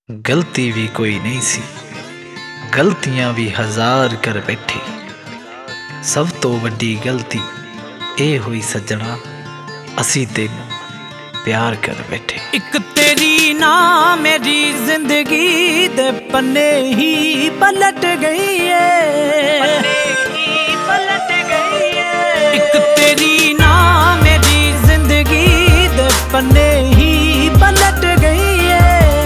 गलती भी कोई नहीं सी, गलतियां भी हजार कर बैठे। सब तो वड्डी गलती ए हुई सज्जणा, असी तेनू प्यार कर बैठे। एक तेरी ना मेरी जिंदगी दे पन्ने ही पलट गई है, एक तेरी ना मेरी जिंदगी दे पन्ने ही पलट गई है।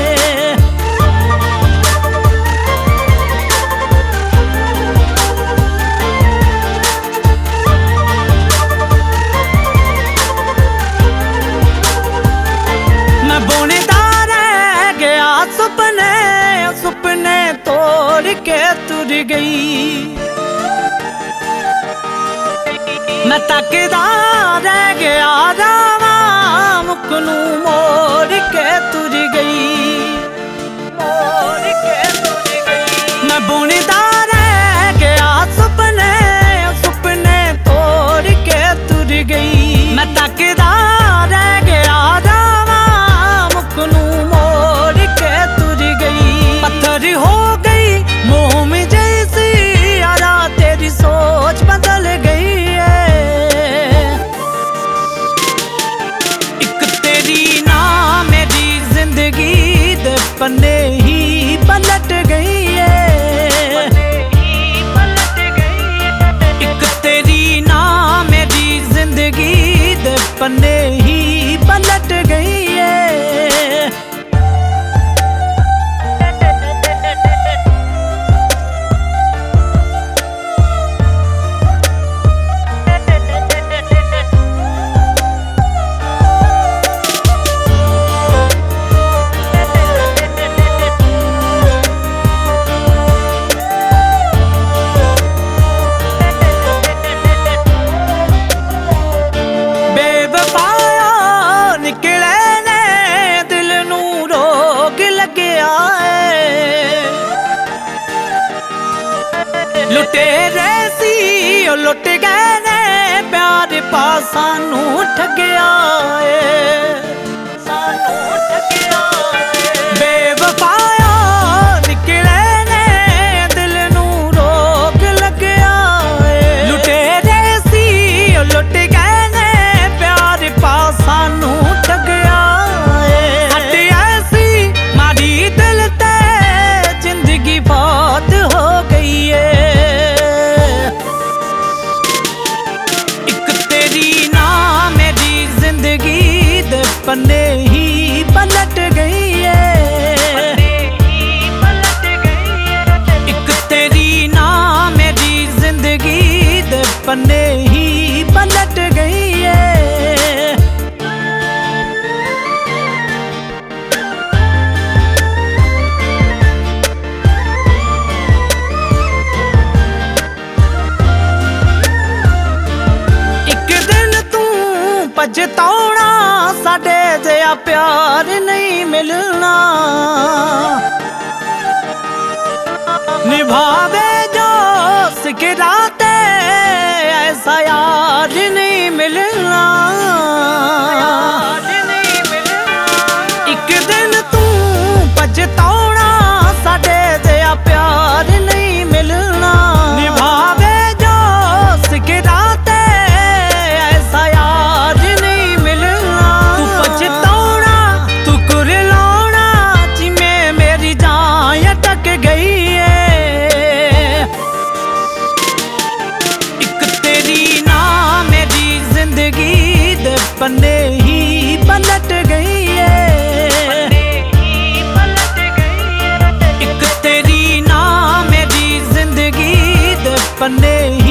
सुपने तोड़ के तुर गई, मैं तकदा रह गया रावा मुकनू मोड़ के तुर गई, मैं बुनदा रह गया सुपने सुपने तोड़ के तुर गई, मैं तकदा रह गया रावा मुकनू मोड़ के तुर गई। पत्थर हो गई मोह में जैसी यारा, तेरी सोच बदल गई है। एक तेरी ना मेरी जिंदगी दे पन्ने ही पलट गई है, एक तेरी ना मेरी जिंदगी दे पन्ने ही पलट गई है। लुटेरे सी ओ लुट गए ने प्यार पा सानू ठगया बेवफाया निकले ने दिल नू रोग लगया। लुटेरे सी ओ लुट गए ने प्यार पा सानू ठगया। हट ऐसी मारी दिल ते जिंदगी बहुत हो गई है। पन्ने ही पलट गई है, एक तेरी ना मेरी जिंदगी दे पन्ने ही पलट गई है। एक दिन तू पछताउणा, साडे जिहा प्यार नहीं मिलना, निभावे जो सिकराते ऐसा यार नहीं मिलना। एक दिन तू पछताउणा, साडे जिहा प्यार नहीं मिलना, निभावे जो सिकराते ऐसा यार नहीं मिलना। तू पछताउणा तू कुरलाउणा, जिमें मेरी जान अटक गई है। एक तेरी ना मेरी जिंदगी दे पन्ने ही पलट गई है, एक तेरी ना मेरी जिंदगी दे पन्ने